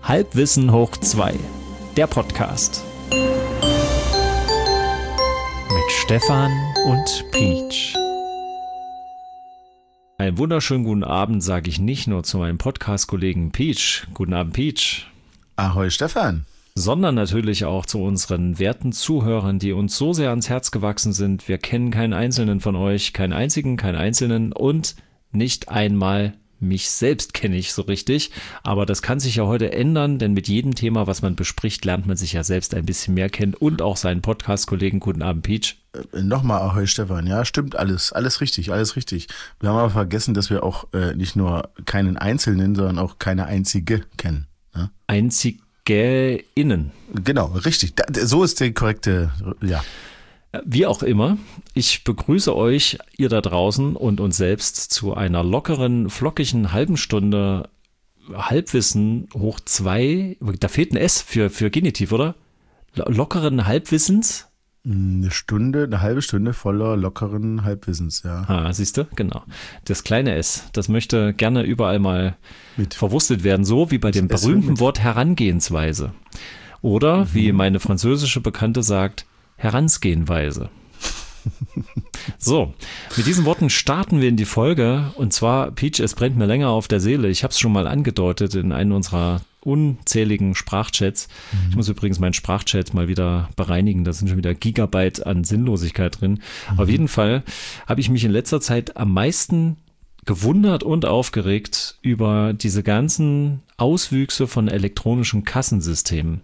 Halbwissen hoch 2, der Podcast. Mit Stefan und Peach. Einen wunderschönen guten Abend sage ich nicht nur zu meinem Podcast-Kollegen Peach. Guten Abend, Peach. Ahoi, Stefan. Sondern natürlich auch zu unseren werten Zuhörern, die uns so sehr ans Herz gewachsen sind. Wir kennen keinen einzelnen von euch, keinen einzigen, keinen einzelnen und nicht einmal mich selbst kenne ich so richtig. Aber das kann sich ja heute ändern, denn mit jedem Thema, was man bespricht, lernt man sich ja selbst ein bisschen mehr kennen und auch seinen Podcast-Kollegen. Guten Abend, Peach. Nochmal Ahoi, Stefan. Ja, stimmt, alles richtig. Wir haben aber vergessen, dass wir auch nicht nur keinen Einzelnen, sondern auch keine einzige kennen. Ja? Innen. Genau, richtig. So ist der korrekte, ja. Wie auch immer, ich begrüße euch, ihr da draußen und uns selbst zu einer lockeren, flockigen halben Stunde Halbwissen hoch 2. Da fehlt ein S für Genitiv, oder? Lockeren Halbwissens? Eine halbe Stunde voller lockeren Halbwissens, ja. Ah, siehst du? Genau. Das kleine S, das möchte gerne überall mal verwurstet werden, so wie bei dem berühmten Wort Herangehensweise. Oder, wie meine französische Bekannte sagt, Heransgehenweise. So, mit diesen Worten starten wir in die Folge. Und zwar, Peach, es brennt mir länger auf der Seele. Ich habe es schon mal angedeutet in einem unserer unzähligen Sprachchats. Ich muss übrigens meinen Sprachchat mal wieder bereinigen. Da sind schon wieder Gigabyte an Sinnlosigkeit drin. Auf jeden Fall habe ich mich in letzter Zeit am meisten gewundert und aufgeregt über diese ganzen Auswüchse von elektronischen Kassensystemen.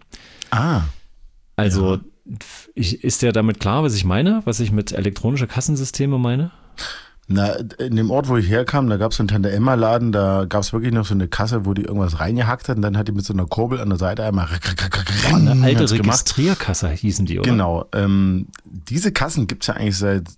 Also, ja. Ist dir damit klar, was ich meine? Was ich mit elektronische Kassensysteme meine? Na, in dem Ort, wo ich herkam, da gab es so einen Tante-Emma-Laden, da gab es wirklich noch so eine Kasse, wo die irgendwas reingehackt hat und dann hat die mit so einer Kurbel an der Seite einmal eine alte Registrierkasse hießen die, oder? Genau. Diese Kassen gibt's ja eigentlich seit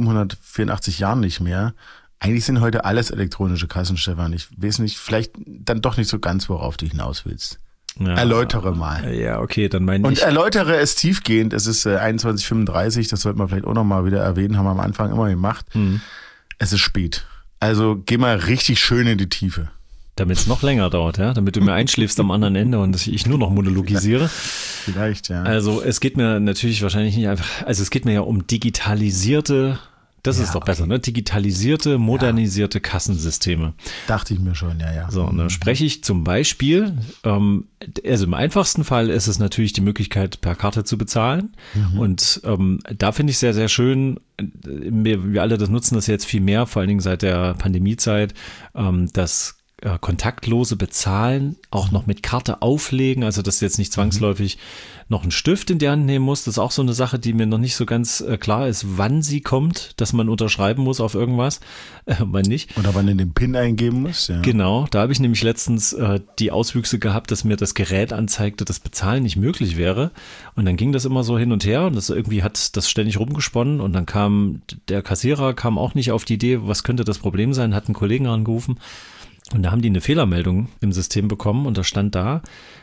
784 Jahren nicht mehr. Eigentlich sind heute alles elektronische Kassen, Stefan. Ich weiß nicht, vielleicht dann doch nicht so ganz, worauf du hinaus willst. Ja, erläutere mal. Ja, okay, dann meine ich. Und erläutere es tiefgehend. Es ist 21:35, das sollte man vielleicht auch nochmal wieder erwähnen, haben wir am Anfang immer gemacht. Es ist spät. Also geh mal richtig schön in die Tiefe. Damit es noch länger dauert, ja? Damit du mir einschläfst am anderen Ende und ich nur noch monologisiere. Vielleicht, ja. Also es geht mir natürlich wahrscheinlich nicht einfach, also es geht mir ja um digitalisierte, das ist doch besser, ne? Digitalisierte, modernisierte Kassensysteme. Dachte ich mir schon, ja. So, und dann spreche ich zum Beispiel, also im einfachsten Fall ist es natürlich die Möglichkeit, per Karte zu bezahlen. Und da finde ich sehr, sehr schön, wir alle nutzen das jetzt viel mehr, vor allen Dingen seit der Pandemiezeit, das kontaktlose Bezahlen, auch noch mit Karte auflegen, also dass du jetzt nicht zwangsläufig noch einen Stift in die Hand nehmen musst. Das ist auch so eine Sache, die mir noch nicht so ganz klar ist, wann sie kommt, dass man unterschreiben muss auf irgendwas, wann nicht. Oder wann du den PIN eingeben musst, ja. Genau, da habe ich nämlich letztens die Auswüchse gehabt, dass mir das Gerät anzeigte, dass Bezahlen nicht möglich wäre. Und dann ging das immer so hin und her und das irgendwie hat das ständig rumgesponnen und dann kam der Kassierer, kam auch nicht auf die Idee, was könnte das Problem sein, hat einen Kollegen angerufen. Und da haben die eine Fehlermeldung im System bekommen und da stand da,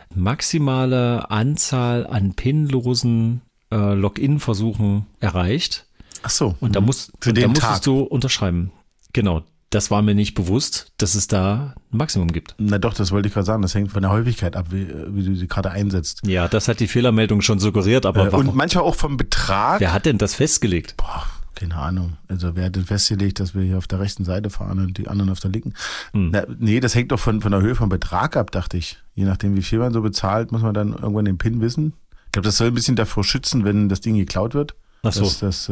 maximale Anzahl an pinlosen Login-Versuchen erreicht. Ach so. Und da musstest du unterschreiben. Genau, das war mir nicht bewusst, dass es da ein Maximum gibt. Na doch, das wollte ich gerade sagen. Das hängt von der Häufigkeit ab, wie du die Karte einsetzt. Ja, das hat die Fehlermeldung schon suggeriert. Aber und manchmal auch vom Betrag. Wer hat denn das festgelegt? Keine Ahnung. Also wer hat denn festgelegt, dass wir hier auf der rechten Seite fahren und die anderen auf der linken? Nee, das hängt doch von der Höhe vom Betrag ab, dachte ich. Je nachdem, wie viel man so bezahlt, muss man dann irgendwann den PIN wissen. Ich glaube, das soll ein bisschen davor schützen, wenn das Ding geklaut wird. Ach so. Dass das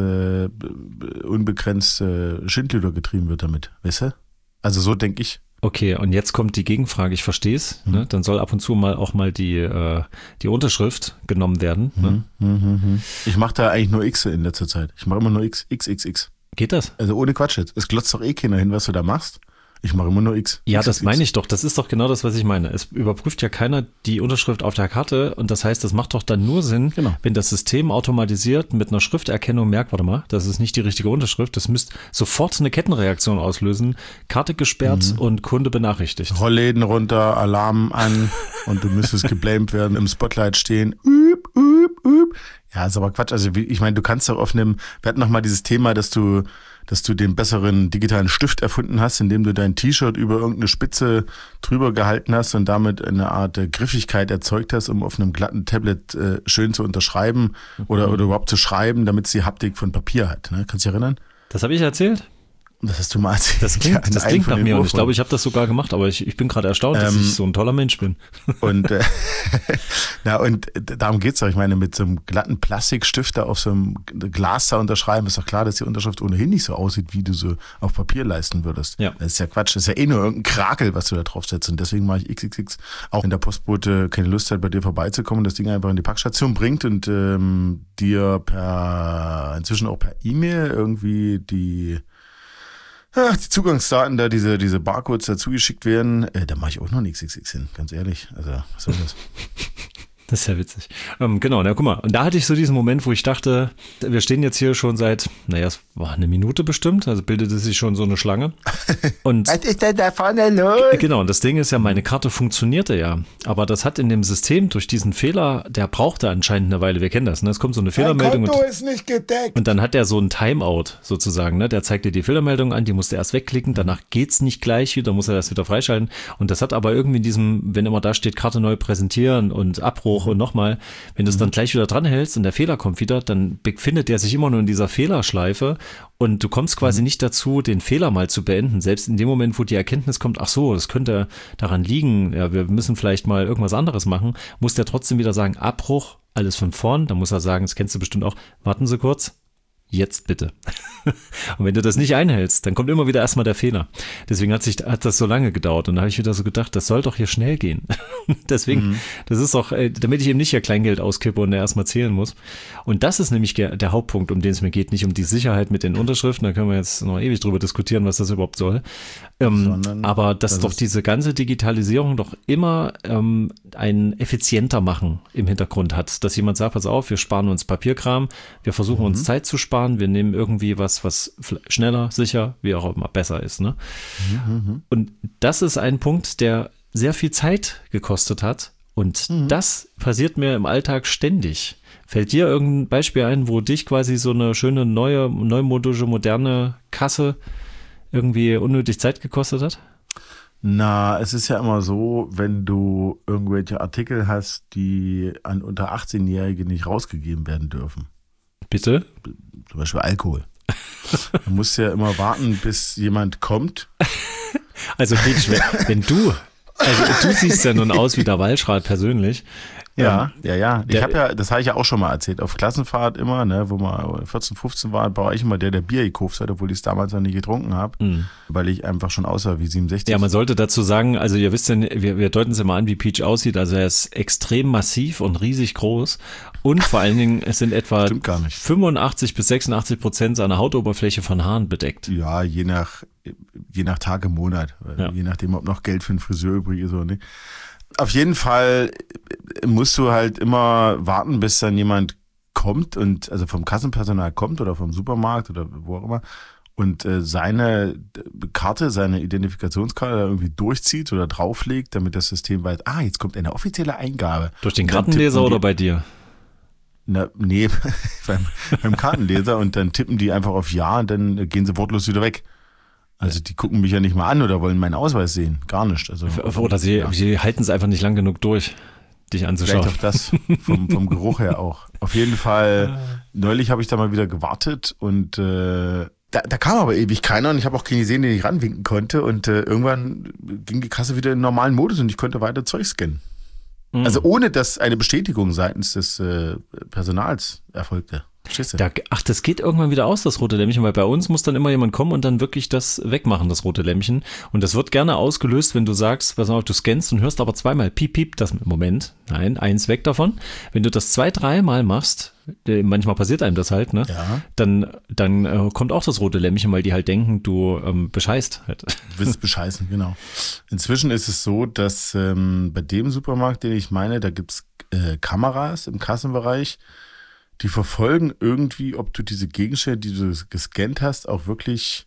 unbegrenzt Schindluder getrieben wird damit. Weißt du? Also so denke ich. Okay, und jetzt kommt die Gegenfrage, ich verstehe es, ne? Dann soll ab und zu auch mal die Unterschrift genommen werden. Ne? Ich mache da eigentlich nur X in letzter Zeit. Ich mache immer nur X. Geht das? Also ohne Quatsch jetzt. Es glotzt doch eh keiner hin, was du da machst. Ich mache immer nur X. Ja, X, das X. meine ich doch. Das ist doch genau das, was ich meine. Es überprüft ja keiner die Unterschrift auf der Karte und das heißt, das macht doch dann nur Sinn, wenn das System automatisiert mit einer Schrifterkennung merkt, warte mal, das ist nicht die richtige Unterschrift, das müsste sofort eine Kettenreaktion auslösen, Karte gesperrt und Kunde benachrichtigt. Rollläden runter, Alarm an und du müsstest geblamed werden, im Spotlight stehen. Ja, ist aber Quatsch. Also ich meine, du kannst doch wir hatten noch mal dieses Thema, dass du dass du den besseren digitalen Stift erfunden hast, indem du dein T-Shirt über irgendeine Spitze drüber gehalten hast und damit eine Art Griffigkeit erzeugt hast, um auf einem glatten Tablet schön zu unterschreiben oder überhaupt zu schreiben, damit es die Haptik von Papier hat. Ne? Kannst du dich erinnern? Das habe ich erzählt. Das hast du mal erzählt. Das klingt nach mir und ich glaube, ich habe das sogar gemacht, aber ich bin gerade erstaunt, dass ich so ein toller Mensch bin. Und, und darum geht's doch. Ich meine, mit so einem glatten Plastikstift da auf so einem Glas da unterschreiben, ist doch klar, dass die Unterschrift ohnehin nicht so aussieht, wie du so auf Papier leisten würdest. Ja. Das ist ja Quatsch. Das ist ja eh nur irgendein Krakel, was du da draufsetzt. Und deswegen mache ich XXX, auch wenn der Postbote keine Lust hat, bei dir vorbeizukommen, das Ding einfach in die Packstation bringt und dir inzwischen auch per E-Mail irgendwie die Zugangsdaten da, diese Barcodes dazu geschickt werden, da mache ich auch noch ein XXX hin, ganz ehrlich. Also, was soll das? Das ist ja witzig. Genau, na guck mal. Und da hatte ich so diesen Moment, wo ich dachte, wir stehen jetzt hier schon seit, es war eine Minute bestimmt, also bildete sich schon so eine Schlange. Und was ist denn da vorne los? Genau, und das Ding ist ja, meine Karte funktionierte ja. Aber das hat in dem System durch diesen Fehler, der brauchte anscheinend eine Weile, wir kennen das, ne? Es kommt so eine Fehlermeldung. Dein Konto ist nicht gedeckt. Und dann hat er so ein Timeout sozusagen, ne? Der zeigt dir die Fehlermeldung an, die musst du erst wegklicken, danach geht's nicht gleich wieder, muss er das wieder freischalten. Und das hat aber irgendwie in diesem, wenn immer da steht, Karte neu präsentieren und Abbruch und nochmal, wenn du es dann gleich wieder dran hältst und der Fehler kommt wieder, dann befindet der sich immer nur in dieser Fehlerschleife und du kommst quasi nicht dazu, den Fehler mal zu beenden. Selbst in dem Moment, wo die Erkenntnis kommt, ach so, das könnte daran liegen, ja, wir müssen vielleicht mal irgendwas anderes machen, muss der trotzdem wieder sagen, Abbruch, alles von vorn. Dann muss er sagen, das kennst du bestimmt auch, warten Sie kurz. Jetzt bitte. Und wenn du das nicht einhältst, dann kommt immer wieder erstmal der Fehler. Deswegen hat das so lange gedauert. Und da habe ich wieder so gedacht, das soll doch hier schnell gehen. Deswegen, das ist doch, damit ich eben nicht hier Kleingeld auskippe und er erstmal zählen muss. Und das ist nämlich der Hauptpunkt, um den es mir geht. Nicht um die Sicherheit mit den Unterschriften, da können wir jetzt noch ewig drüber diskutieren, was das überhaupt soll. Aber dass doch diese ganze Digitalisierung doch immer ein effizienter machen im Hintergrund hat. Dass jemand sagt, pass auf, wir sparen uns Papierkram, wir versuchen uns Zeit zu sparen, wir nehmen irgendwie was schneller, sicher, wie auch immer besser ist. Ne? Und das ist ein Punkt, der sehr viel Zeit gekostet hat und das passiert mir im Alltag ständig. Fällt dir irgendein Beispiel ein, wo dich quasi so eine schöne neumodische, moderne Kasse irgendwie unnötig Zeit gekostet hat? Na, es ist ja immer so, wenn du irgendwelche Artikel hast, die an unter 18-Jährige nicht rausgegeben werden dürfen. Bitte? Zum Beispiel Alkohol. Man muss ja immer warten, bis jemand kommt. Also wenn du siehst ja nun aus wie der Walschrat persönlich. Ja. Das habe ich ja auch schon mal erzählt. Auf Klassenfahrt immer, ne, wo wir 14, 15 waren, war ich immer der Bier gekauft hat, obwohl ich es damals noch nie getrunken habe, weil ich einfach schon aussah wie 67. Ja, man sollte dazu sagen, also ihr wisst ja, wir deuten es immer an, wie Peach aussieht. Also er ist extrem massiv und riesig groß und vor allen Dingen, es sind etwa 85 bis 86% seiner Hautoberfläche von Haaren bedeckt. Ja, je nach Tag im Monat, je nachdem, ob noch Geld für einen Friseur übrig ist oder nicht. Auf jeden Fall musst du halt immer warten, bis dann jemand kommt und also vom Kassenpersonal kommt oder vom Supermarkt oder wo auch immer und seine Karte, seine Identifikationskarte irgendwie durchzieht oder drauflegt, damit das System weiß, jetzt kommt eine offizielle Eingabe. Durch den Kartenleser oder bei dir? Nee, beim Kartenleser und dann tippen die einfach auf Ja und dann gehen sie wortlos wieder weg. Also die gucken mich ja nicht mal an oder wollen meinen Ausweis sehen. Gar nicht. Also, oder sie halten es einfach nicht lang genug durch, dich anzuschauen. Vielleicht auch das, vom Geruch her auch. Auf jeden Fall, neulich habe ich da mal wieder gewartet und da kam aber ewig keiner und ich habe auch keinen gesehen, den ich ranwinken konnte und irgendwann ging die Kasse wieder in normalen Modus und ich konnte weiter Zeug scannen. Also ohne, dass eine Bestätigung seitens des Personals erfolgte. Das geht irgendwann wieder aus, das rote Lämpchen, weil bei uns muss dann immer jemand kommen und dann wirklich das wegmachen, das rote Lämpchen. Und das wird gerne ausgelöst, wenn du sagst, pass auf, du scannst und hörst aber zweimal piep, piep, das Moment, nein, eins weg davon. Wenn du das 2-3 Mal machst, manchmal passiert einem das halt, ne? Ja. Dann kommt auch das rote Lämpchen, weil die halt denken, du bescheißt halt. Du willst bescheißen, genau. Inzwischen ist es so, dass bei dem Supermarkt, den ich meine, da gibt's Kameras im Kassenbereich, die verfolgen irgendwie, ob du diese Gegenstände, die du gescannt hast, auch wirklich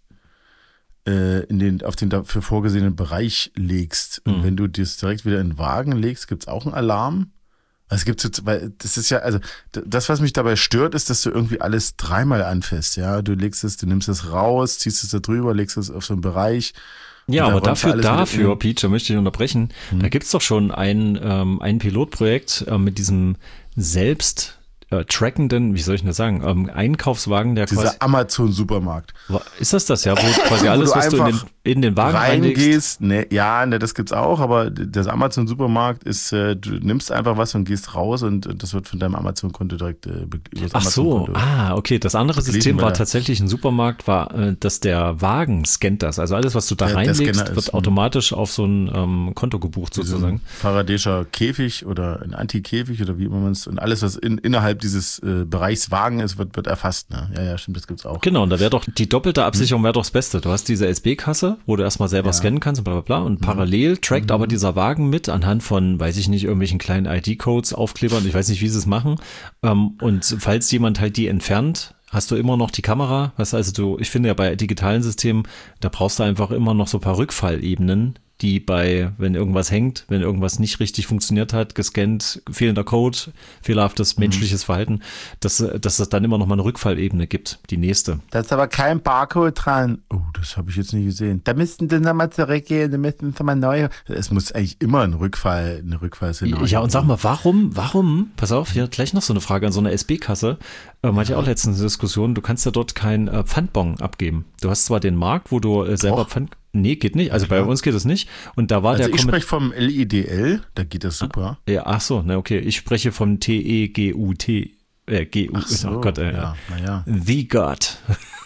auf den dafür vorgesehenen Bereich legst. Und wenn du das direkt wieder in den Wagen legst, gibt's auch einen Alarm. Es gibt so, weil das ist ja, also das, was mich dabei stört, ist, dass du irgendwie alles dreimal anfasst, ja. Du nimmst es raus, ziehst es da drüber, legst es auf so einen Bereich. Ja, aber dafür, Peach, da möchte ich unterbrechen, da gibt's doch schon ein Pilotprojekt mit diesem trackenden, wie soll ich das sagen, Einkaufswagen, der dieser quasi... Amazon-Supermarkt. Ist das, ja, wo quasi alles, was du in den Wagen reingehst? Das gibt's auch, aber das Amazon-Supermarkt ist, du nimmst einfach was und gehst raus und das wird von deinem Amazon-Konto direkt übers Amazon-Konto. Okay. Das andere System war tatsächlich ein Supermarkt, dass der Wagen scannt das. Also alles, was du da reinlegst, wird automatisch auf so ein Konto gebucht sozusagen. Faraday'scher Käfig oder ein Anti-Käfig oder wie immer man es, und alles, was innerhalb dieses Bereichs Wagen ist, wird erfasst. Ne? Ja, stimmt, das gibt's auch. Genau, und da wäre doch die doppelte Absicherung wäre doch das Beste. Du hast diese SB-Kasse, wo du erstmal selber scannen kannst und bla bla bla, und parallel trackt aber dieser Wagen mit anhand von, weiß ich nicht, irgendwelchen kleinen ID-Codes, Aufklebern, ich weiß nicht, wie sie es machen. Und falls jemand halt die entfernt, hast du immer noch die Kamera. Weißt du, also ich finde ja bei digitalen Systemen, da brauchst du einfach immer noch so ein paar Rückfallebenen, die wenn irgendwas hängt, wenn irgendwas nicht richtig funktioniert hat, gescannt, fehlender Code, fehlerhaftes menschliches Verhalten, dass es dann immer noch mal eine Rückfallebene gibt, die nächste. Da ist aber kein Barcode dran. Oh, das habe ich jetzt nicht gesehen. Da müssten Sie nochmal zurückgehen, da müssten Sie mal neu. Es muss eigentlich immer eine Rückfallszenario. Ja, und sag mal, warum, pass auf, hier gleich noch so eine Frage an so einer SB-Kasse, hatte ich auch letztens eine Diskussion, du kannst ja dort kein Pfandbon abgeben. Du hast zwar den Markt, wo du selber Pfand... Nee, geht nicht. Also bei uns geht das nicht. Und da war ich spreche vom LIDL, da geht das super. Ja, ach so, okay. Ich spreche vom TEGUT. GU. So, oh Gott, ja. The God.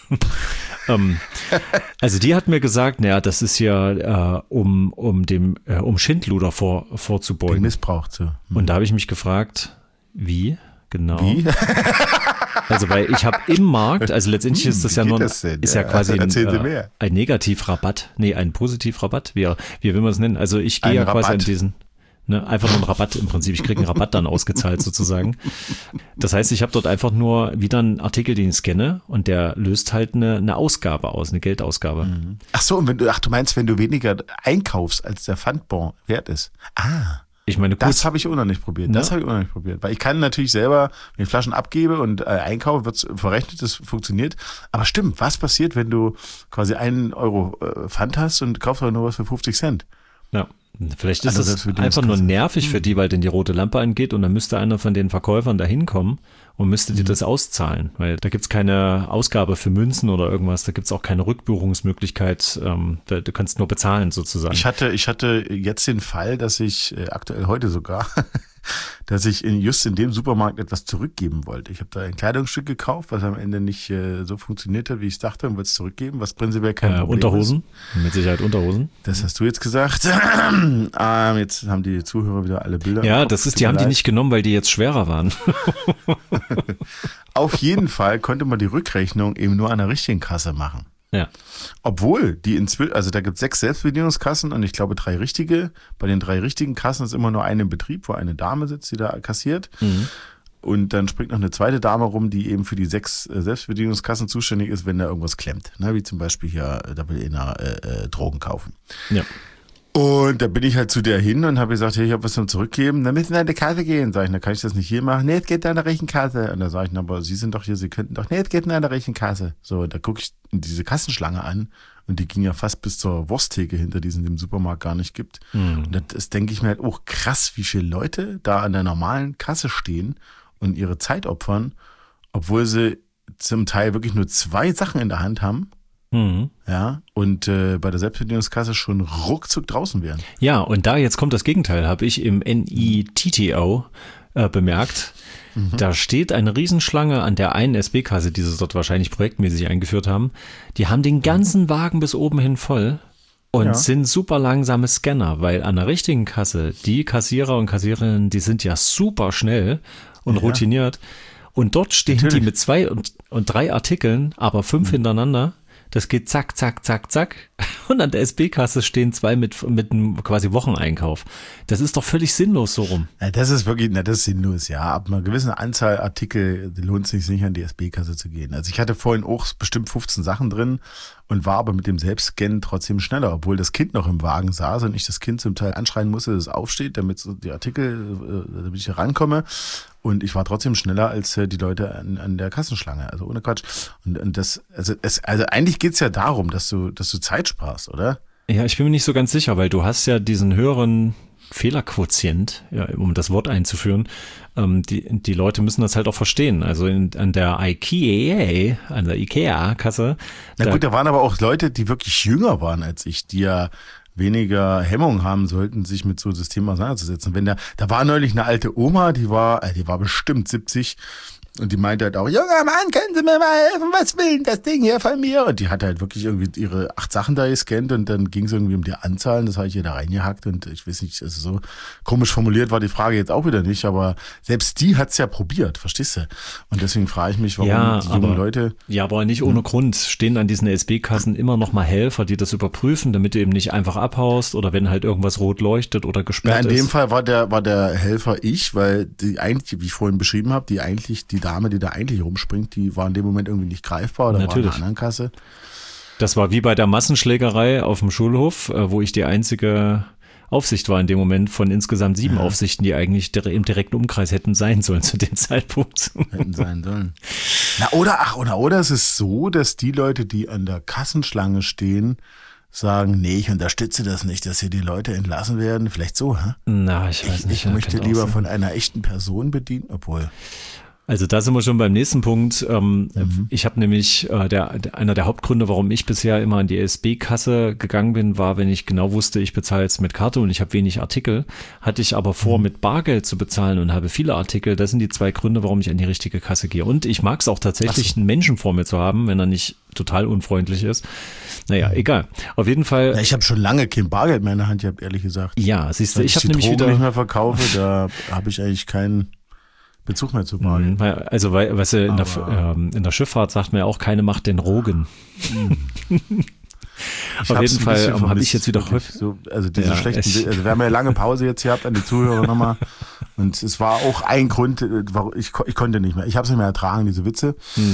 Also die hat mir gesagt, das ist ja um Schindluder vorzubeugen. Den Missbrauch zu. Und da habe ich mich gefragt, wie genau? Wie? Also weil ich habe im Markt, also letztendlich ist das ja nur quasi ein Negativrabatt, ein Positivrabatt, wie will man es nennen? Also ich gehe ja quasi an diesen, einfach nur einen Rabatt im Prinzip, ich kriege einen Rabatt dann ausgezahlt sozusagen. Das heißt, ich habe dort einfach nur wieder einen Artikel, den ich scanne, und der löst halt eine Ausgabe aus, eine Geldausgabe. Ach so, und du meinst, wenn du weniger einkaufst, als der Pfandbon wert ist. Ich meine, gut, das habe ich auch noch nicht probiert. Weil ich kann natürlich selber, wenn ich Flaschen abgebe und einkaufe, wird es verrechnet, das funktioniert. Aber stimmt, was passiert, wenn du quasi 1 Euro Pfand hast und kaufst nur was für 50 Cent? Ja, vielleicht ist das einfach nur nervig für die, weil denn die rote Lampe angeht, und dann müsste einer von den Verkäufern da hinkommen und müsste dir das auszahlen, weil da gibt's keine Ausgabe für Münzen oder irgendwas, da gibt's auch keine Rückbuchungsmöglichkeit, du kannst nur bezahlen sozusagen. Ich hatte jetzt den Fall, dass ich aktuell heute sogar, dass ich just in dem Supermarkt etwas zurückgeben wollte. Ich habe da ein Kleidungsstück gekauft, was am Ende nicht so funktioniert hat, wie ich dachte, und wollte es zurückgeben, was prinzipiell kein Problem Unterhosen? Ist. Mit Sicherheit Unterhosen. Das hast du jetzt gesagt. Jetzt haben die Zuhörer wieder alle Bilder. Ja, die haben die nicht genommen, weil die jetzt schwerer waren. Auf jeden Fall konnte man die Rückrechnung eben nur an der richtigen Kasse machen. Ja. Obwohl die inzwischen, also da gibt es 6 Selbstbedienungskassen und ich glaube 3 richtige. Bei den 3 richtigen Kassen ist immer nur eine im Betrieb, wo eine Dame sitzt, die da kassiert. Und dann springt noch eine zweite Dame rum, die eben für die 6 Selbstbedienungskassen zuständig ist, wenn da irgendwas klemmt. Wie zum Beispiel hier, da will einer Drogen kaufen. Ja. Und da bin ich halt zu der hin und habe gesagt, hey, ich habe was zum Zurückgeben. Dann müssen wir an die Kasse gehen. Sag ich, dann kann ich das nicht hier machen. Nee, es geht an der Rechenkasse. Und dann sage ich, aber Sie sind doch hier, Sie könnten doch, nee, es geht an der Rechenkasse. So, da gucke ich diese Kassenschlange an und die ging ja fast bis zur Wursttheke hinter, die es in dem Supermarkt gar nicht gibt. Und das denke ich mir halt auch krass, wie viele Leute da an der normalen Kasse stehen und ihre Zeit opfern, obwohl sie zum Teil wirklich nur 2 Sachen in der Hand haben. Ja, und bei der Selbstbedienungskasse schon ruckzuck draußen wären. Ja, und jetzt kommt das Gegenteil, habe ich im NITTO bemerkt. Da steht eine Riesenschlange an der einen SB-Kasse, die sie dort wahrscheinlich projektmäßig eingeführt haben. Die haben den ganzen Wagen bis oben hin voll und sind super langsame Scanner, weil an der richtigen Kasse, die Kassierer und Kassiererinnen, die sind ja super schnell und routiniert. Und dort stehen die mit 2 und 3 Artikeln, aber 5 hintereinander. Das geht zack, zack, zack, zack. Und an der SB-Kasse stehen 2 mit einem quasi Wocheneinkauf. Das ist doch völlig sinnlos so rum. Ja, das ist wirklich, das ist sinnlos, ja. Ab einer gewissen Anzahl Artikel lohnt es sich nicht, an die SB-Kasse zu gehen. Also ich hatte vorhin auch bestimmt 15 Sachen drin und war aber mit dem Selbstscannen trotzdem schneller, obwohl das Kind noch im Wagen saß und ich das Kind zum Teil anschreien musste, dass es aufsteht, damit so die Artikel, damit ich hier rankomme. Und ich war trotzdem schneller als die Leute an der Kassenschlange, also ohne Quatsch. Und das, also eigentlich geht's ja darum, dass du Zeit sparst, oder? Ja, ich bin mir nicht so ganz sicher, weil du hast ja diesen höheren Fehlerquotient, ja, um das Wort einzuführen. Die Leute müssen das halt auch verstehen. Also an der IKEA-Kasse. Na gut, da waren aber auch Leute, die wirklich jünger waren als ich, die ja weniger Hemmung haben sollten, sich mit so Systemen auseinanderzusetzen. Da war neulich eine alte Oma, die war bestimmt 70 und die meinte halt auch, junger Mann, können Sie mir mal helfen, was will denn das Ding hier von mir? Und die hat halt wirklich irgendwie ihre 8 Sachen da gescannt und dann ging es irgendwie um die Anzahlen, das habe ich ihr da reingehackt und ich weiß nicht, also so komisch formuliert war die Frage jetzt auch wieder nicht, aber selbst die hat's ja probiert, verstehst du? Und deswegen frage ich mich, warum die jungen Leute... Ja, aber nicht ohne Grund stehen an diesen SB-Kassen immer noch mal Helfer, die das überprüfen, damit du eben nicht einfach abhaust oder wenn halt irgendwas rot leuchtet oder gesperrt ist. In dem Fall war der Helfer ich, weil die eigentlich, wie ich vorhin beschrieben habe, die Dame, die da eigentlich rumspringt, die war in dem Moment irgendwie nicht greifbar oder war in einer anderen Kasse. Das war wie bei der Massenschlägerei auf dem Schulhof, wo ich die einzige Aufsicht war in dem Moment von insgesamt 7 Aufsichten, die eigentlich im direkten Umkreis hätten sein sollen zu dem Zeitpunkt. Hätten sein sollen. Oder es ist so, dass die Leute, die an der Kassenschlange stehen, sagen, nee, ich unterstütze das nicht, dass hier die Leute entlassen werden. Vielleicht so, hä? Na, ich weiß nicht. Ich möchte lieber von einer echten Person bedienen, obwohl... Also da sind wir schon beim nächsten Punkt. Ich habe nämlich, einer der Hauptgründe, warum ich bisher immer an die SB-Kasse gegangen bin, war, wenn ich genau wusste, ich bezahle jetzt mit Karte und ich habe wenig Artikel, hatte ich aber vor, mit Bargeld zu bezahlen und habe viele Artikel. Das sind die 2 Gründe, warum ich an die richtige Kasse gehe. Und ich mag es auch tatsächlich, einen Menschen vor mir zu haben, wenn er nicht total unfreundlich ist. Naja, egal. Auf jeden Fall. Ja, ich habe schon lange kein Bargeld mehr in der Hand, ehrlich gesagt. Ja, siehst du, ich habe nämlich wieder nicht mehr verkaufe, da habe ich eigentlich keinen Bezug mehr zu Bargeld. Also, weißt du, in der Schifffahrt sagt man ja auch, keine Macht den Rogen. Auf jeden Fall habe ich jetzt wieder häufig. So, also diese schlechten, also wir haben ja lange Pause jetzt gehabt an die Zuhörer nochmal. Und es war auch ein Grund, warum ich konnte nicht mehr. Ich habe es nicht mehr ertragen, diese Witze.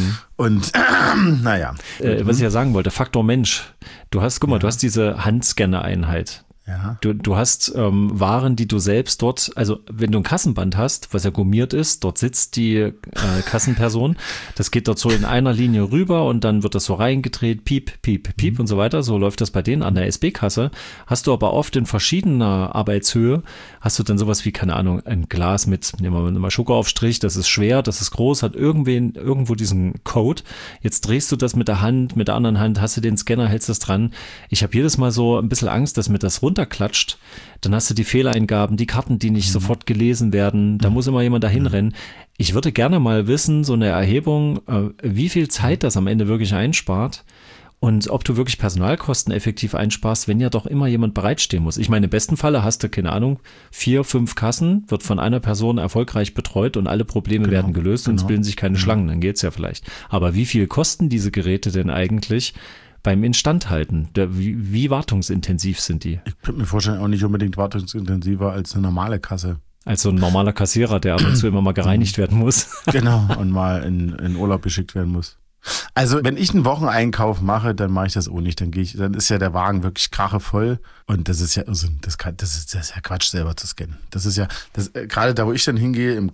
Und naja. Was ich ja sagen wollte, Faktor Mensch. Du hast diese Handscanner-Einheit. Ja. Du hast Waren, die du selbst dort, also wenn du ein Kassenband hast, was ja gummiert ist, dort sitzt die Kassenperson, das geht dort so in einer Linie rüber und dann wird das so reingedreht, piep, piep, piep und so weiter, so läuft das bei denen. An der SB-Kasse hast du aber oft in verschiedener Arbeitshöhe, hast du dann sowas wie, keine Ahnung, ein Glas mit, nehmen wir mal Schokoaufstrich, das ist schwer, das ist groß, hat irgendwo diesen Code, jetzt drehst du das mit der Hand, mit der anderen Hand, hast du den Scanner, hältst das dran. Ich habe jedes Mal so ein bisschen Angst, dass mir das runterklatscht, dann hast du die Fehlereingaben, die Karten, die nicht sofort gelesen werden, da muss immer jemand dahin rennen. Ich würde gerne mal wissen, so eine Erhebung, wie viel Zeit das am Ende wirklich einspart und ob du wirklich Personalkosten effektiv einsparst, wenn ja doch immer jemand bereitstehen muss. Ich meine, im besten Falle hast du, keine Ahnung, 4, 5 Kassen, wird von einer Person erfolgreich betreut und alle Probleme werden gelöst und es bilden sich keine Schlangen, dann geht's ja vielleicht. Aber wie viel kosten diese Geräte denn eigentlich beim Instandhalten? Wie wartungsintensiv sind die? Ich könnte mir vorstellen, auch nicht unbedingt wartungsintensiver als eine normale Kasse. Also ein normaler Kassierer, der ab und zu immer mal gereinigt werden muss. Genau, und mal in Urlaub geschickt werden muss. Also wenn ich einen Wocheneinkauf mache, dann mache ich das auch nicht. Dann ist ja der Wagen wirklich krachevoll und das ist ja Irrsinn. Das ist ja Quatsch, selber zu scannen. Das ist ja, gerade da, wo ich dann hingehe, im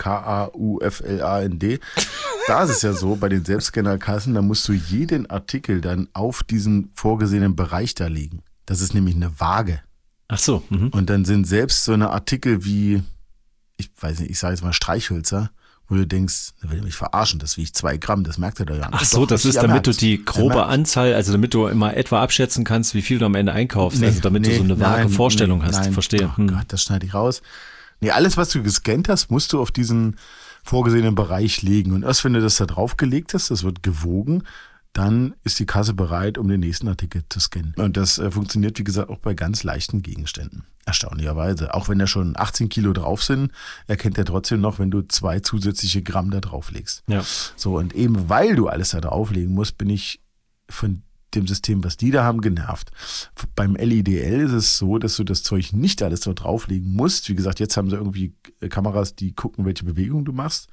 KAUFLAND, da ist es ja so, bei den Selbstscannerkassen, da musst du jeden Artikel dann auf diesen vorgesehenen Bereich da legen. Das ist nämlich eine Waage. Ach so. Und dann sind selbst so eine Artikel wie, ich weiß nicht, ich sage jetzt mal Streichhölzer, wo du denkst, da will ich mich verarschen, das wiegt 2 Gramm, das merkt er doch ja nicht. Ach so, das ist, damit du die grobe Anzahl, also damit du immer etwa abschätzen kannst, wie viel du am Ende einkaufst, also damit du so eine vage Vorstellung hast. Verstehe. Oh Gott, das schneide ich raus. Nee, alles, was du gescannt hast, musst du auf diesen vorgesehenen Bereich legen. Und erst wenn du das da drauf gelegt hast, das wird gewogen, dann ist die Kasse bereit, um den nächsten Artikel zu scannen. Und das funktioniert, wie gesagt, auch bei ganz leichten Gegenständen. Erstaunlicherweise. Auch wenn da schon 18 Kilo drauf sind, erkennt er trotzdem noch, wenn du 2 zusätzliche Gramm da drauflegst. Ja. So, und eben weil du alles da drauflegen musst, bin ich von dem System, was die da haben, genervt. Beim LIDL ist es so, dass du das Zeug nicht alles dort drauflegen musst. Wie gesagt, jetzt haben sie irgendwie Kameras, die gucken, welche Bewegung du machst.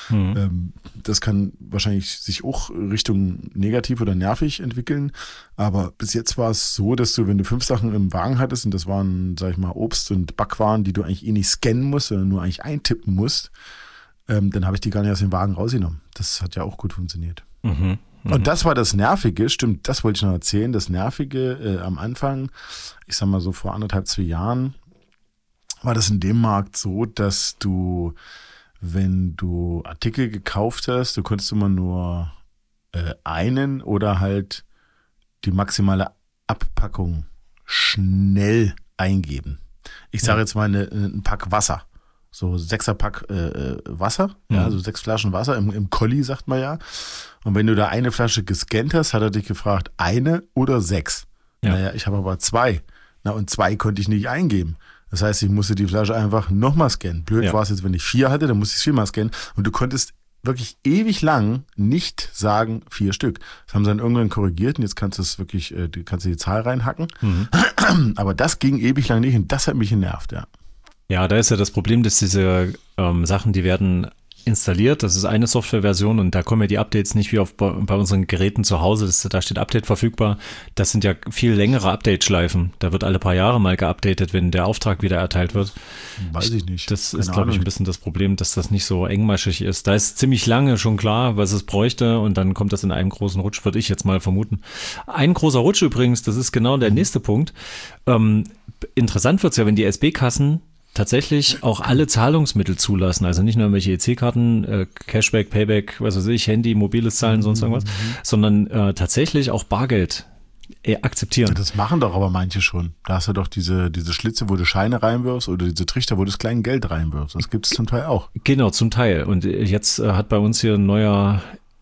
Das kann wahrscheinlich sich auch Richtung negativ oder nervig entwickeln. Aber bis jetzt war es so, dass du, wenn du 5 Sachen im Wagen hattest, und das waren, sag ich mal, Obst und Backwaren, die du eigentlich nicht scannen musst, sondern nur eigentlich eintippen musst, dann habe ich die gar nicht aus dem Wagen rausgenommen. Das hat ja auch gut funktioniert. Und das war das Nervige, stimmt, das wollte ich noch erzählen. Das Nervige am Anfang, ich sag mal so vor 1,5, 2 Jahren, war das in dem Markt so, dass du, wenn du Artikel gekauft hast, du konntest immer nur einen oder halt die maximale Abpackung schnell eingeben. Ich sage jetzt mal ein Pack Wasser. So 6er-Pack Wasser, ja, so 6 Flaschen Wasser im Kolli, sagt man ja. Und wenn du da eine Flasche gescannt hast, hat er dich gefragt, 1 oder 6. Ja. Naja, ich habe aber 2. Na, und 2 konnte ich nicht eingeben. Das heißt, ich musste die Flasche einfach nochmal scannen. Blöd war es jetzt, wenn ich 4 hatte, dann musste ich es 4-mal scannen. Und du konntest wirklich ewig lang nicht sagen 4 Stück. Das haben sie dann irgendwann korrigiert und jetzt kannst du es wirklich, du kannst die Zahl reinhacken. Aber das ging ewig lang nicht und das hat mich genervt, ja. Ja, da ist ja das Problem, dass diese Sachen, die werden installiert, das ist eine Softwareversion und da kommen ja die Updates nicht wie bei unseren Geräten zu Hause, da steht Update verfügbar. Das sind ja viel längere Update-Schleifen. Da wird alle paar Jahre mal geupdatet, wenn der Auftrag wieder erteilt wird. Weiß ich nicht. Das ist, glaube ich, ein bisschen das Problem, dass das nicht so engmaschig ist. Da ist ziemlich lange schon klar, was es bräuchte und dann kommt das in einem großen Rutsch, würde ich jetzt mal vermuten. Ein großer Rutsch übrigens, das ist genau der nächste Punkt. Interessant wird's ja, wenn die SB-Kassen tatsächlich auch alle Zahlungsmittel zulassen, also nicht nur irgendwelche EC-Karten, Cashback, Payback, was weiß ich, Handy, mobiles Zahlen, sonst irgendwas, sondern tatsächlich auch Bargeld akzeptieren. Das machen doch aber manche schon. Da hast du doch diese Schlitze, wo du Scheine reinwirfst oder diese Trichter, wo du das kleine Geld reinwirfst. Das gibt es zum Teil auch. Genau, zum Teil. Und jetzt hat bei uns hier ein neuer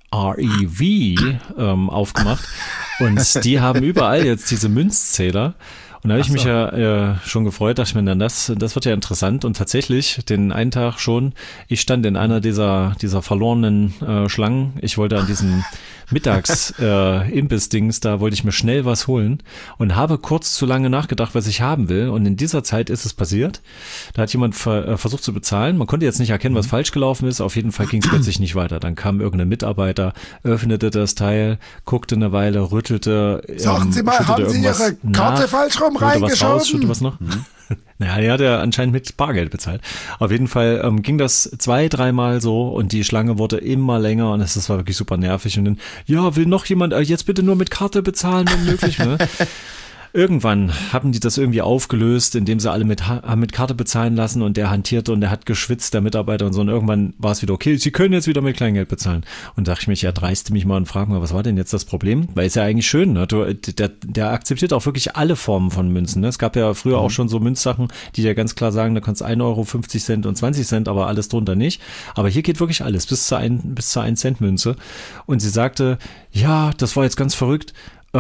REV aufgemacht und die haben überall jetzt diese Münzzähler. Und da habe ich mich ja schon gefreut, dachte ich mir, das wird ja interessant. Und tatsächlich, den einen Tag schon, ich stand in einer dieser verlorenen Schlangen. Ich wollte an diesem Mittags-Imbiss-Dings, da wollte ich mir schnell was holen und habe kurz zu lange nachgedacht, was ich haben will. Und in dieser Zeit ist es passiert. Da hat jemand versucht zu bezahlen. Man konnte jetzt nicht erkennen, was falsch gelaufen ist. Auf jeden Fall ging es plötzlich nicht weiter. Dann kam irgendein Mitarbeiter, öffnete das Teil, guckte eine Weile, rüttelte. Sagen Sie mal, haben Sie Ihre Karte falsch rum reingeschoben? Was noch? Naja, er hat ja anscheinend mit Bargeld bezahlt. Auf jeden Fall ging das 2-3 Mal so und die Schlange wurde immer länger und es war wirklich super nervig. Und dann, ja, will noch jemand jetzt bitte nur mit Karte bezahlen, wenn möglich, ne? Irgendwann haben die das irgendwie aufgelöst, indem sie alle mit Karte bezahlen lassen und der hantierte und der hat geschwitzt, der Mitarbeiter und so. Und irgendwann war es wieder okay, sie können jetzt wieder mit Kleingeld bezahlen. Und dachte ich mich, ja, dreiste mich mal und frage mal, was war denn jetzt das Problem? Weil ist ja eigentlich schön, ne? Der akzeptiert auch wirklich alle Formen von Münzen. Ne? Es gab ja früher auch schon so Münzsachen, die ja ganz klar sagen, da kannst 1 Euro, 50 Cent und 20 Cent, aber alles drunter nicht. Aber hier geht wirklich alles, bis zur 1 Cent Münze. Und sie sagte, ja, das war jetzt ganz verrückt.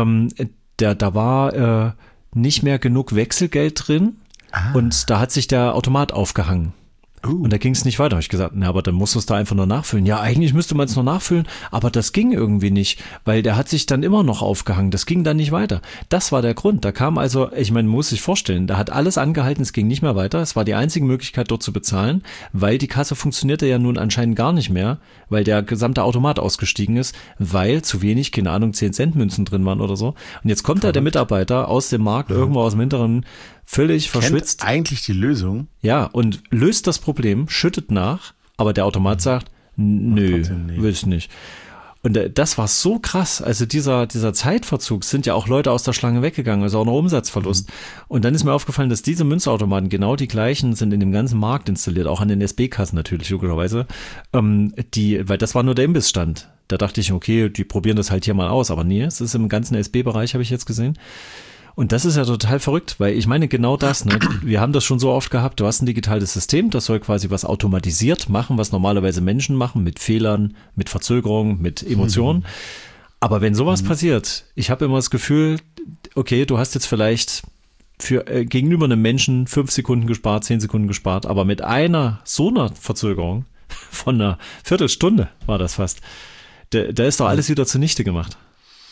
Da war nicht mehr genug Wechselgeld drin und da hat sich der Automat aufgehangen. Und da ging es nicht weiter. Habe ich gesagt, na, aber dann musst du es da einfach nur nachfüllen. Ja, eigentlich müsste man es noch nachfüllen, aber das ging irgendwie nicht, weil der hat sich dann immer noch aufgehangen. Das ging dann nicht weiter. Das war der Grund. Da kam also, ich meine, man muss sich vorstellen, da hat alles angehalten, es ging nicht mehr weiter. Es war die einzige Möglichkeit, dort zu bezahlen, weil die Kasse funktionierte ja nun anscheinend gar nicht mehr, weil der gesamte Automat ausgestiegen ist, weil zu wenig, keine Ahnung, 10-Cent-Münzen drin waren oder so. Und jetzt kommt da der Mitarbeiter aus dem Markt, irgendwo aus dem Hinteren, völlig verschwitzt. Kennt eigentlich die Lösung. Ja, und löst das Problem, schüttet nach, aber der Automat sagt, nö, will ich nicht. Und das war so krass. Also dieser Zeitverzug, sind ja auch Leute aus der Schlange weggegangen, also auch noch Umsatzverlust. Und dann ist mir aufgefallen, dass diese Münzautomaten genau die gleichen sind in dem ganzen Markt installiert, auch an den SB-Kassen natürlich, logischerweise. Weil das war nur der Imbissstand. Da dachte ich, okay, die probieren das halt hier mal aus, aber nee, es ist im ganzen SB-Bereich, habe ich jetzt gesehen. Und das ist ja total verrückt, weil ich meine genau das, ne? Wir haben das schon so oft gehabt, du hast ein digitales System, das soll quasi was automatisiert machen, was normalerweise Menschen machen, mit Fehlern, mit Verzögerung, mit Emotionen. Aber wenn sowas passiert, ich habe immer das Gefühl, okay, du hast jetzt vielleicht gegenüber einem Menschen 5 Sekunden gespart, 10 Sekunden gespart, aber mit so einer Verzögerung von einer Viertelstunde war das fast, da ist doch alles wieder zunichte gemacht.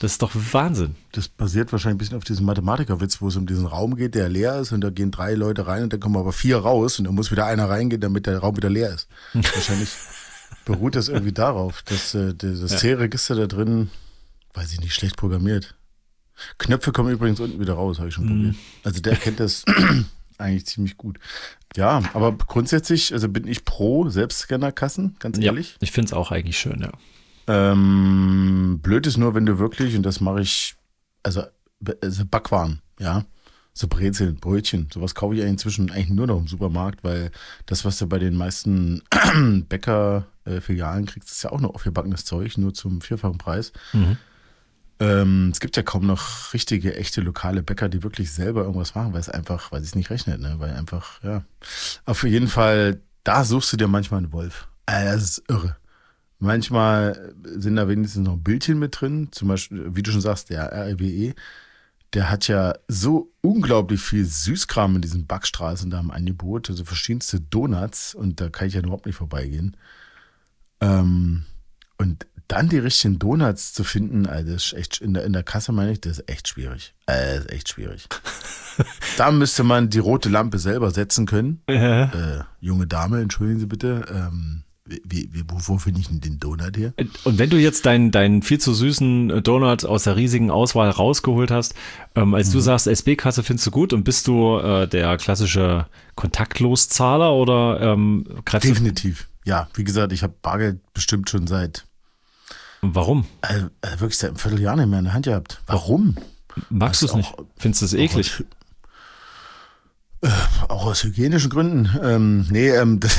Das ist doch Wahnsinn. Das basiert wahrscheinlich ein bisschen auf diesem Mathematikerwitz, wo es um diesen Raum geht, der leer ist und da gehen 3 Leute rein und dann kommen aber 4 raus und dann muss wieder einer reingehen, damit der Raum wieder leer ist. Wahrscheinlich beruht das irgendwie darauf, dass das C-Register da drin, weiß ich nicht, schlecht programmiert. Knöpfe kommen übrigens unten wieder raus, habe ich schon probiert. Also der kennt das eigentlich ziemlich gut. Ja, aber grundsätzlich, also bin ich pro Selbstscannerkassen, ganz ehrlich. Ja, ich finde es auch eigentlich schön, ja. Blöd ist nur, wenn du wirklich, und das mache ich, also Backwaren, ja, so Brezeln, Brötchen, sowas kaufe ich inzwischen eigentlich nur noch im Supermarkt, weil das, was du bei den meisten Bäcker-Filialen kriegst, ist ja auch noch aufgebackenes Zeug, nur zum 4-fachen Preis. Es gibt ja kaum noch richtige, echte lokale Bäcker, die wirklich selber irgendwas machen, weil es einfach, weil es nicht rechnet, ne? Weil einfach, ja. Auf jeden Fall, da suchst du dir manchmal einen Wolf. Das ist irre. Manchmal sind da wenigstens noch Bildchen mit drin, zum Beispiel, wie du schon sagst, der RWE, der hat ja so unglaublich viel Süßkram in diesen Backstraßen da im Angebot, also verschiedenste Donuts und da kann ich ja überhaupt nicht vorbeigehen. Und dann die richtigen Donuts zu finden, also das ist echt, in der Kasse meine ich, das ist echt schwierig. Das ist echt schwierig. Da müsste man die rote Lampe selber setzen können. Junge Dame, entschuldigen Sie bitte, wo finde ich denn den Donut hier? Und wenn du jetzt deinen viel zu süßen Donut aus der riesigen Auswahl rausgeholt hast, als du sagst, SB-Kasse findest du gut und bist du der klassische Kontaktloszahler oder greifst du? Definitiv, ja. Wie gesagt, ich habe Bargeld bestimmt schon seit Warum? Wirklich seit einem Vierteljahr nicht mehr in der Hand gehabt. Warum? Magst du es nicht? Findest du es eklig? Auch aus hygienischen Gründen. Das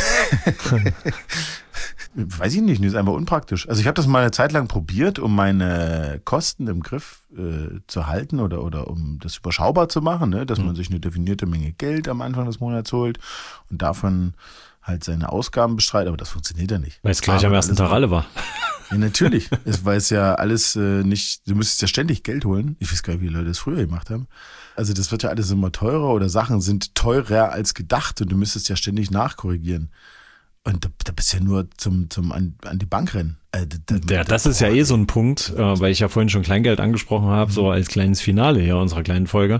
weiß ich nicht, das ist einfach unpraktisch. Also ich habe das mal eine Zeit lang probiert, um meine Kosten im Griff zu halten oder um das überschaubar zu machen, ne? Dass man sich eine definierte Menge Geld am Anfang des Monats holt und davon halt seine Ausgaben bestreitet, aber das funktioniert ja nicht. Weil es gleich am ersten Tag alle war. Ja, natürlich. Weil es ja alles nicht, du müsstest ja ständig Geld holen. Ich weiß gar nicht, wie die Leute das früher gemacht haben. Also das wird ja alles immer teurer oder Sachen sind teurer als gedacht und du müsstest ja ständig nachkorrigieren. Und da bist du ja nur an die Bank rennen. Das ist ja eh so ein Punkt, weil ich ja vorhin schon Kleingeld angesprochen habe, so als kleines Finale hier unserer kleinen Folge.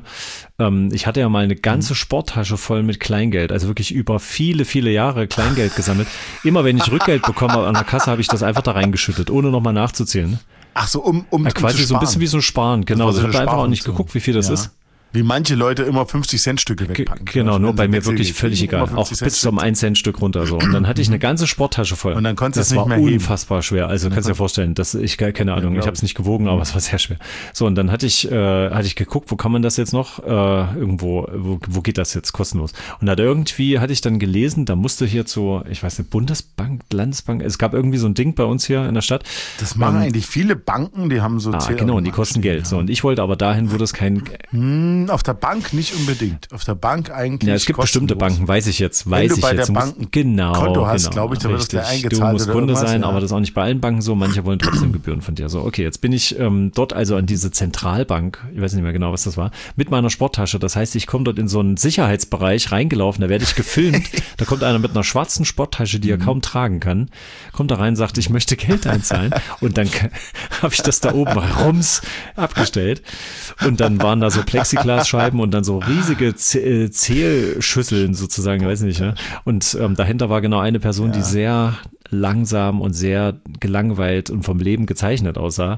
Ich hatte ja mal eine ganze Sporttasche voll mit Kleingeld, also wirklich über viele, viele Jahre Kleingeld gesammelt. Immer wenn ich Rückgeld bekommen habe an der Kasse, habe ich das einfach da reingeschüttet, ohne nochmal nachzuzählen. Ach so, um quasi so ein bisschen wie so ein Sparen, genau. Also ich habe da einfach auch nicht geguckt, wie viel das ist. Wie manche Leute immer 50-Cent-Stücke wegpacken. Genau, nur bei mir wirklich völlig egal. Auch bis zum 1-Cent-Stück runter so. Und dann hatte ich eine ganze Sporttasche voll. Und dann konntest du es nicht mehr heben. Das war unfassbar schwer. Also kannst du dir vorstellen, keine Ahnung, ich habe es nicht gewogen, aber es war sehr schwer. So, und dann hatte ich geguckt, wo kann man das jetzt noch irgendwo, wo geht das jetzt kostenlos? Und irgendwie hatte ich dann gelesen, da musste hier ich weiß nicht, Bundesbank, Landesbank, es gab irgendwie so ein Ding bei uns hier in der Stadt. Das machen eigentlich viele Banken, die haben so genau, und die kosten Geld. So, und ich wollte aber dahin, wo das kein auf der Bank nicht unbedingt. Auf der Bank eigentlich. Ja, es gibt bestimmte Banken, weiß ich jetzt. Wenn du bei der Bank ein Konto hast, glaube ich, dann wird das gleich eingezahlt. Du musst Kunde sein, aber das ist auch nicht bei allen Banken so. Manche wollen trotzdem Gebühren von dir. So, okay, jetzt bin ich dort also an diese Zentralbank, ich weiß nicht mehr genau, was das war, mit meiner Sporttasche. Das heißt, ich komme dort in so einen Sicherheitsbereich reingelaufen, da werde ich gefilmt. Da kommt einer mit einer schwarzen Sporttasche, die er kaum tragen kann, kommt da rein, sagt, ich möchte Geld einzahlen. Und dann habe ich das da oben rums abgestellt. Und dann waren da so Plexiglasscheiben und dann so riesige Zählschüsseln sozusagen, ich weiß nicht, ne? Und dahinter war genau eine Person, die sehr langsam und sehr gelangweilt und vom Leben gezeichnet aussah.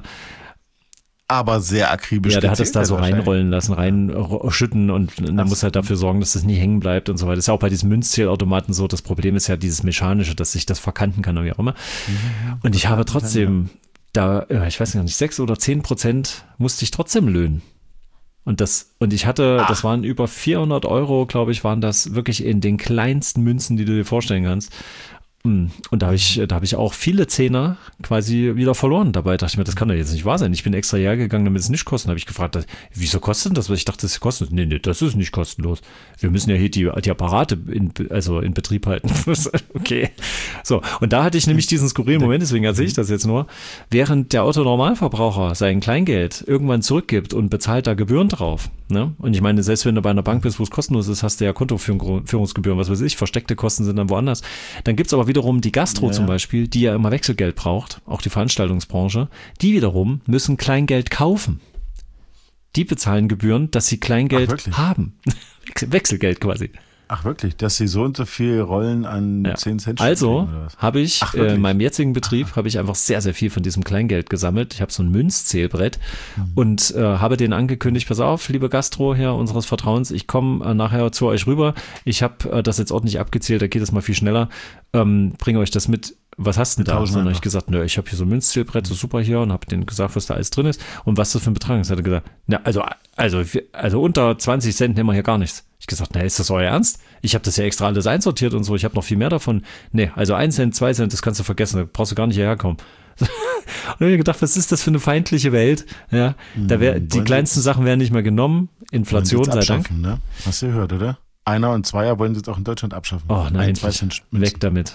Aber sehr akribisch. Ja, der hat es da so reinrollen lassen, reinschütten und dann muss halt dafür sorgen, dass das nie hängen bleibt und so weiter. Das ist ja auch bei diesen Münzzählautomaten so. Das Problem ist ja dieses Mechanische, dass sich das verkanten kann oder wie auch immer. Und ich habe trotzdem ich weiß gar nicht, 6 oder 10% musste ich trotzdem löhnen. Und ich hatte, das waren über 400 €, glaube ich, waren das wirklich in den kleinsten Münzen, die du dir vorstellen kannst. Und da habe ich auch viele Zehner quasi wieder verloren dabei. Da dachte ich mir, das kann doch jetzt nicht wahr sein. Ich bin extra hergegangen, damit es nicht kostet. Da habe ich gefragt, wieso kostet das? Weil ich dachte, das kostet. Nee, das ist nicht kostenlos. Wir müssen ja hier die Apparate in Betrieb halten. Okay. So, und da hatte ich nämlich diesen skurrilen Moment, deswegen erzähle ich das jetzt nur. Während der Otto-Normalverbraucher sein Kleingeld irgendwann zurückgibt und bezahlt da Gebühren drauf. Ne? Und ich meine, selbst wenn du bei einer Bank bist, wo es kostenlos ist, hast du ja Kontoführungsgebühren, was weiß ich, versteckte Kosten sind dann woanders. Dann gibt es aber wieder wiederum die Gastro zum Beispiel, die ja immer Wechselgeld braucht, auch die Veranstaltungsbranche, die wiederum müssen Kleingeld kaufen. Die bezahlen Gebühren, dass sie Kleingeld haben. Wechselgeld quasi. Ach wirklich, dass sie so und so viel Rollen an 10 Cent Also habe ich in meinem jetzigen Betrieb habe ich einfach sehr, sehr viel von diesem Kleingeld gesammelt. Ich habe so ein Münzzählbrett und habe denen angekündigt, pass auf, liebe Gastro-Herr unseres Vertrauens, ich komme nachher zu euch rüber. Ich habe das jetzt ordentlich abgezählt, da geht es mal viel schneller. Bringe euch das mit. Was hast du denn da? Und dann habe ich gesagt, nö, ich habe hier so ein Münzzählbrett, so super hier, und habe denen gesagt, was da alles drin ist und was das für ein Betrag ist. Hat er gesagt, na, also unter 20 Cent nehmen wir hier gar nichts. Ich gesagt, na, ist das euer Ernst? Ich habe das ja extra alles einsortiert und so, ich habe noch viel mehr davon. Nee, also 1 Cent, 2 Cent, das kannst du vergessen, da brauchst du gar nicht hierher kommen. Und dann habe ich gedacht, was ist das für eine feindliche Welt? Ja, die kleinsten Sachen werden nicht mehr genommen, Inflation sei Dank. Ne? Hast du gehört, oder? 1er und 2er wollen sie jetzt auch in Deutschland abschaffen. Oh nein, weg damit.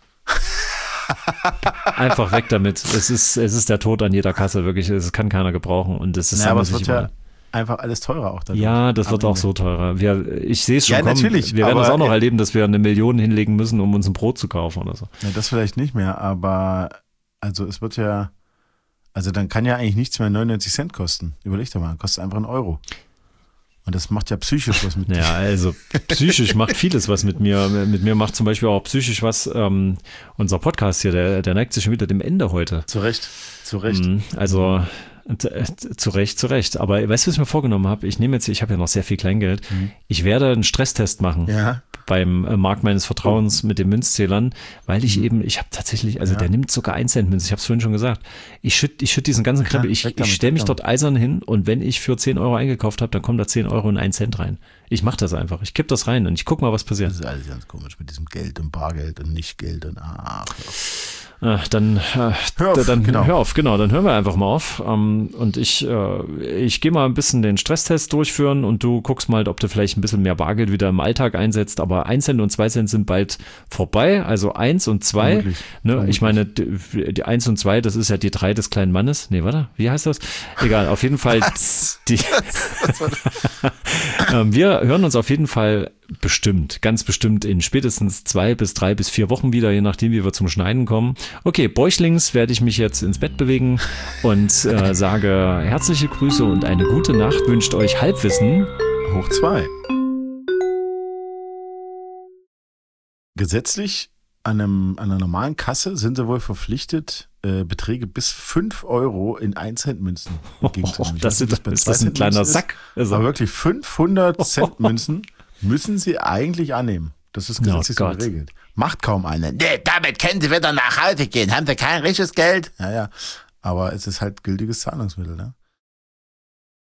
Einfach weg damit. Es ist der Tod an jeder Kasse, wirklich. Es kann keiner gebrauchen. Und es ist aber es wird ja einfach alles teurer auch dadurch. Ja, das wird auch so teurer. Ich sehe es schon kommen. Natürlich, wir werden das auch noch erleben, dass wir 1 Million hinlegen müssen, um uns ein Brot zu kaufen oder so. Ja, das vielleicht nicht mehr, aber also es wird ja, also dann kann ja eigentlich nichts mehr 99 Cent kosten. Überleg doch mal, kostet einfach 1 Euro. Und das macht ja psychisch was mit dir. Ja, also psychisch macht vieles was mit mir. Mit mir macht zum Beispiel auch psychisch was unser Podcast hier, der neigt sich schon wieder dem Ende heute. Zu Recht. Also zu Recht. Aber weißt du, was ich mir vorgenommen habe? Ich habe ja noch sehr viel Kleingeld. Ich werde einen Stresstest machen beim Markt meines Vertrauens mit den Münzzählern, weil ich habe tatsächlich, der nimmt sogar 1 Cent Münze. Ich habe es vorhin schon gesagt. Ich schütt diesen ganzen Krempel. Ich stelle mich dort eisern hin und wenn ich für 10 Euro eingekauft habe, dann kommen da 10 Euro in 1 Cent rein. Ich mache das einfach. Ich kipp das rein und ich guck mal, was passiert. Das ist alles ganz komisch mit diesem Geld und Bargeld und Nichtgeld und Dann hör auf, genau, dann hören wir einfach mal auf. Und ich gehe mal ein bisschen den Stresstest durchführen und du guckst mal, ob du vielleicht ein bisschen mehr Bargeld wieder im Alltag einsetzt. Aber 1 Cent und 2 Cent sind bald vorbei, also 1 und 2. Ne? Ich meine, die 1 und 2, das ist ja die 3 des kleinen Mannes. Nee, warte, wie heißt das? Egal, auf jeden Fall. Wir hören uns auf jeden Fall ganz bestimmt in spätestens 2 bis 3 bis 4 Wochen wieder, je nachdem, wie wir zum Schneiden kommen. Okay, bäuchlings werde ich mich jetzt ins Bett bewegen und sage herzliche Grüße und eine gute Nacht wünscht euch Halbwissen hoch 2. Gesetzlich an einer normalen Kasse sind sie wohl verpflichtet, Beträge bis 5 Euro in 1 Cent Münzen entgegenzunehmen. Das ist ein kleiner Sack. Also. Aber wirklich 500 Cent Münzen müssen sie eigentlich annehmen. Das ist gesetzlich so geregelt. Macht kaum einer. Nee, damit können sie wieder nach Hause gehen. Haben sie kein richtiges Geld? Ja. Aber es ist halt gültiges Zahlungsmittel, ne?